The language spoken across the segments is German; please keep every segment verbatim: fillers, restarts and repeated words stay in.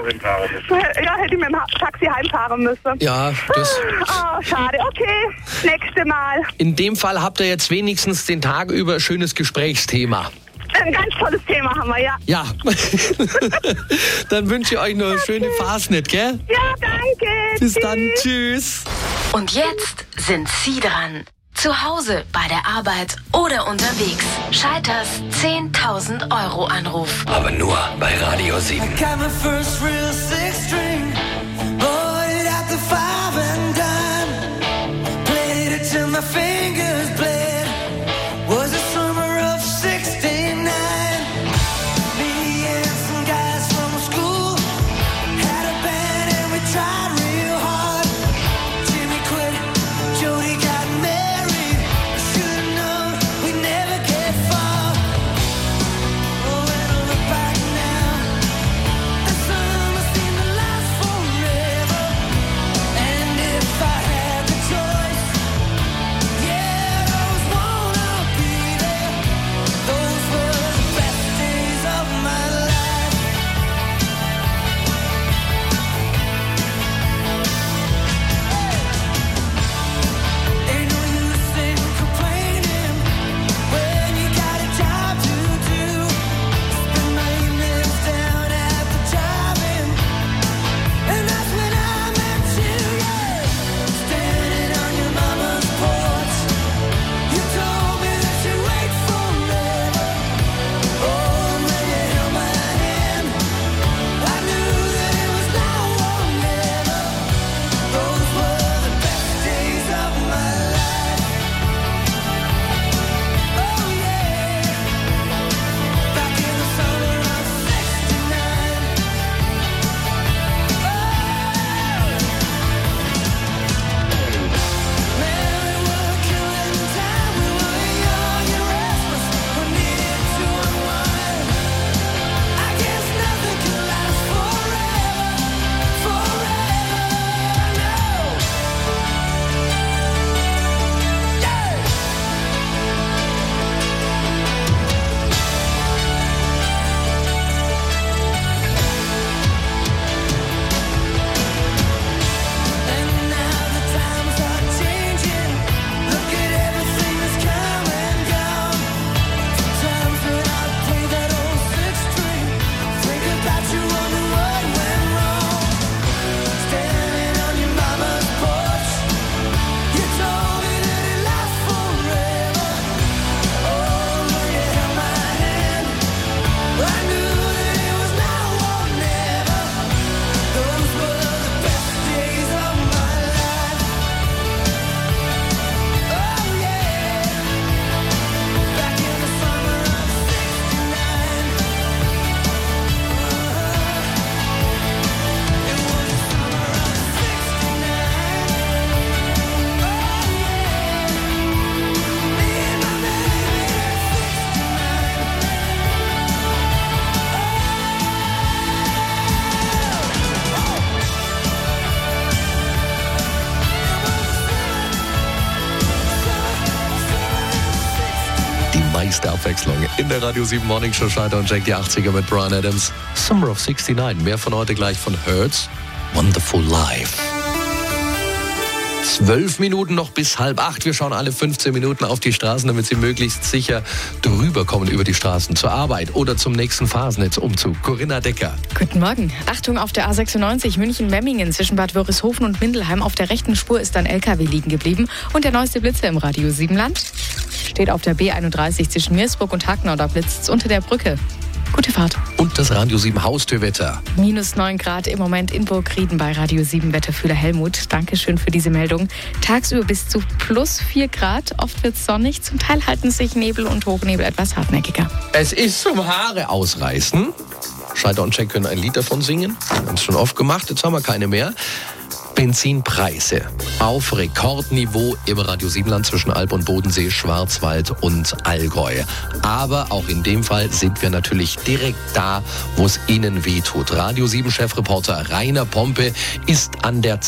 hinfahren müssen. Ja, hätte ich mit dem Taxi heimfahren müssen. Ja, das... Oh, schade. Okay, nächste Mal. In dem Fall habt ihr jetzt wenigstens den Tag über ein schönes Gesprächsthema. Ein ganz tolles Thema haben wir, ja. Ja. Dann wünsche ich euch noch eine schöne Fastnet, gell? Ja, danke. Bis Tschüss. dann. Tschüss. Und jetzt sind Sie dran. Zu Hause, bei der Arbeit oder unterwegs. Scheiters zehntausend Euro Anruf. Aber nur bei Radio sieben. meiste Abwechslung in der Radio sieben Morning Show. Scheiter und Jack, die achtziger mit Bryan Adams. Summer of sixty-nine. Mehr von heute gleich von Hertz. Wonderful Life. Zwölf Minuten noch bis halb acht. Wir schauen alle fünfzehn Minuten auf die Straßen, damit Sie möglichst sicher drüber kommen über die Straßen zur Arbeit oder zum nächsten Fasnetzumzug. Corinna Decker. Guten Morgen. Achtung, auf der A sechsundneunzig München-Memmingen zwischen Bad Wörishofen und Mindelheim. Auf der rechten Spur ist ein L K W liegen geblieben. Und der neueste Blitzer im Radio Siebenland steht auf der B einunddreißig zwischen Meersburg und Hacknau. Da blitzt's unter der Brücke. Gute Fahrt. Und das Radio sieben Haustürwetter. Minus neun Grad im Moment in Burgrieden bei Radio sieben Wetterführer Helmut. Dankeschön für diese Meldung. Tagsüber bis zu plus vier Grad. Oft wird es sonnig. Zum Teil halten sich Nebel und Hochnebel etwas hartnäckiger. Es ist zum Haare ausreißen. Scheiter und Jack können ein Lied davon singen. Wir haben es schon oft gemacht. Jetzt haben wir keine mehr. Benzinpreise auf Rekordniveau im Radio Siebenland zwischen Alb und Bodensee, Schwarzwald und Allgäu. Aber auch in dem Fall sind wir natürlich direkt da, wo es Ihnen wehtut. Radio sieben Chefreporter Rainer Pompe ist an der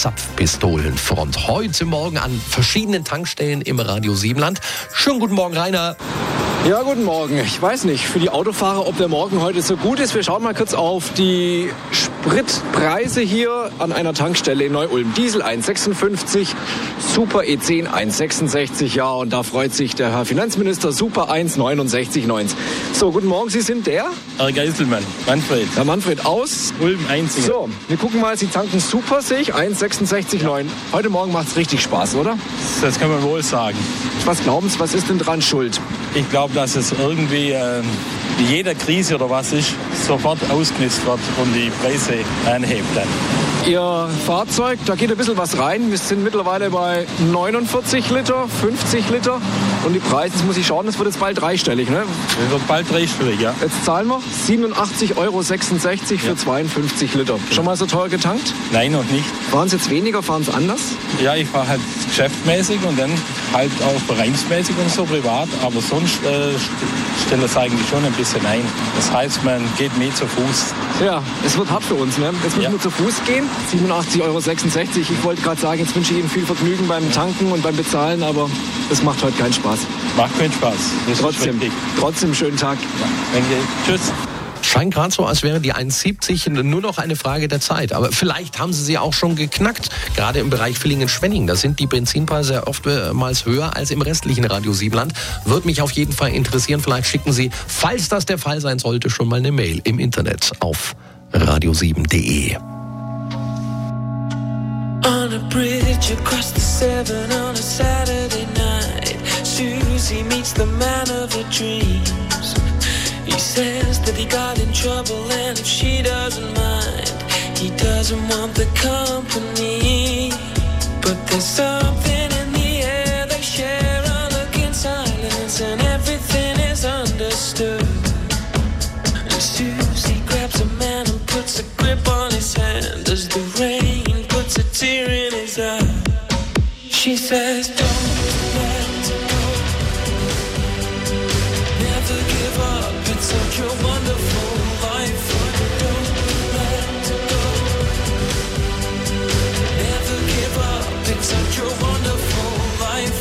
Zapfpistolenfront. Heute Morgen an verschiedenen Tankstellen im Radio Siebenland. Schönen guten Morgen, Rainer. Ja, guten Morgen. Ich weiß nicht, für die Autofahrer, ob der Morgen heute so gut ist. Wir schauen mal kurz auf die Spritpreise hier an einer Tankstelle in Neu-Ulm. Diesel eins Komma sechsundfünfzig, Super E zehn eins Komma sechsundsechzig. Ja, und da freut sich der Herr Finanzminister. Super eins Komma neunundsechzig neunzig. So, guten Morgen, Sie sind der? Herr Geiselmann, Manfred. Herr Manfred aus Ulm Einzige. So, wir gucken mal, Sie tanken Super, sehe ich, eins Komma sechsundsechzig neunzig. Heute Morgen macht es richtig Spaß, oder? Das kann man wohl sagen. Was glauben Sie, was ist denn dran schuld? Ich glaube, dass es irgendwie äh, wie jeder Krise oder was ist, sofort ausgenutzt wird und die Preise anhebt dann. Ihr Fahrzeug, da geht ein bisschen was rein. Wir sind mittlerweile bei neunundvierzig Liter, fünfzig Liter. Und die Preise, das muss ich schauen, das wird jetzt bald dreistellig, ne? Das wird bald dreistellig, ja. Jetzt zahlen wir siebenundachtzig Euro sechsundsechzig für ja. zweiundfünfzig Liter. Schon mal so teuer getankt? Nein, noch nicht. Fahren es jetzt weniger, fahren es anders? Ja, ich fahre halt geschäftmäßig und dann halt auch vereinsmäßig und so privat. Aber sonst äh, stelle es eigentlich schon ein bisschen ein. Das heißt, man geht mehr zu Fuß. Ja, es wird hart für uns, ne? Jetzt müssen ja. wir zu Fuß gehen. siebenundachtzig Euro sechsundsechzig. Ich wollte gerade sagen, jetzt wünsche ich Ihnen viel Vergnügen beim Tanken und beim Bezahlen, aber das macht heute keinen Spaß. Macht keinen Spaß. Das trotzdem, trotzdem schönen Tag. Ja. Danke. Tschüss. Scheint gerade so, als wäre die eins siebzig nur noch eine Frage der Zeit. Aber vielleicht haben Sie sie auch schon geknackt. Gerade im Bereich Villingen-Schwenning. Da sind die Benzinpreise oftmals höher als im restlichen Radio sieben Land. Würde mich auf jeden Fall interessieren. Vielleicht schicken Sie, falls das der Fall sein sollte, schon mal eine Mail im Internet auf radio sieben punkt de. On a bridge across the Severn on a Saturday night, Susie meets the man of her dreams. He says that he got in trouble and if she doesn't mind, he doesn't want the company. But there's something in the air, they share a look in silence and everything is understood. And Susie grabs a man and puts a grip on his hand as the rain puts a tear in his eye. She says, don't let go, never give up, it's such a wonderful life. Don't let go, never give up, it's such a wonderful life.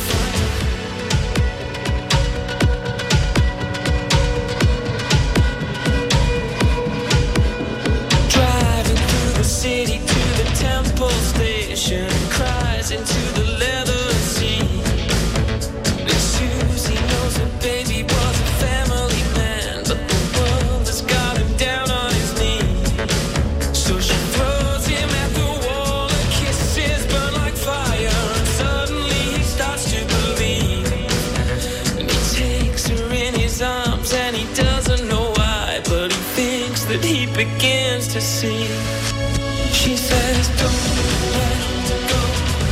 Driving through the city to the Temple Station, cries into the leather seat. And Susie knows her baby was a family man, but the world has got him down on his knees. So she throws him at the wall, her kisses burn like fire, and suddenly he starts to believe. And he takes her in his arms and he doesn't know why, but he thinks that he begins to see. She says, don't let go,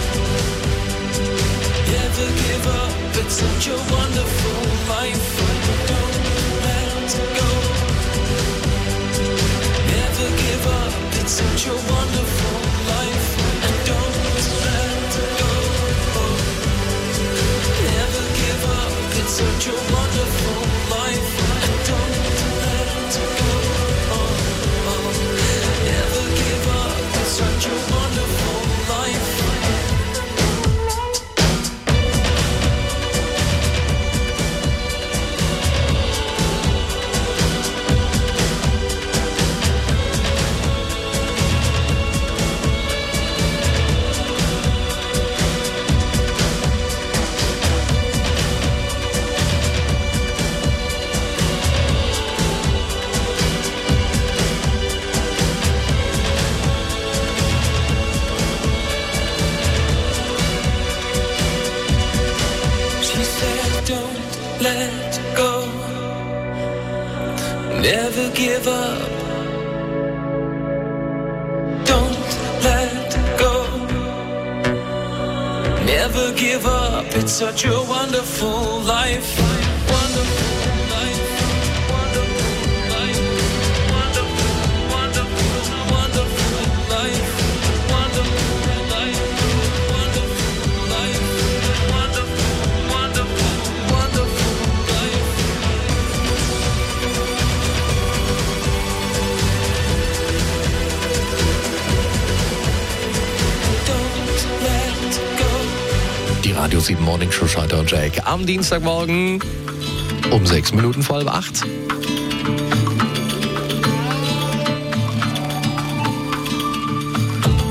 never give up, it's such a wonderful life. Don't let go, never give up, it's such a wonderful life. And don't let go, never give up, it's such a wonderful life. And don't let go, never give up, it's such a wonderful life. She said, don't let go, never give up. Don't let go, never give up. It's such a wonderful life. Wonderful life. Wonderful life. Wonderful, wonderful, wonderful life. Wonderful life. Wonderful life. Wonderful, wonderful, wonderful life. Don't let go. Die Radio sieben Morning Show, Schalter und Jack am Dienstagmorgen. Um sechs Minuten vor halb acht.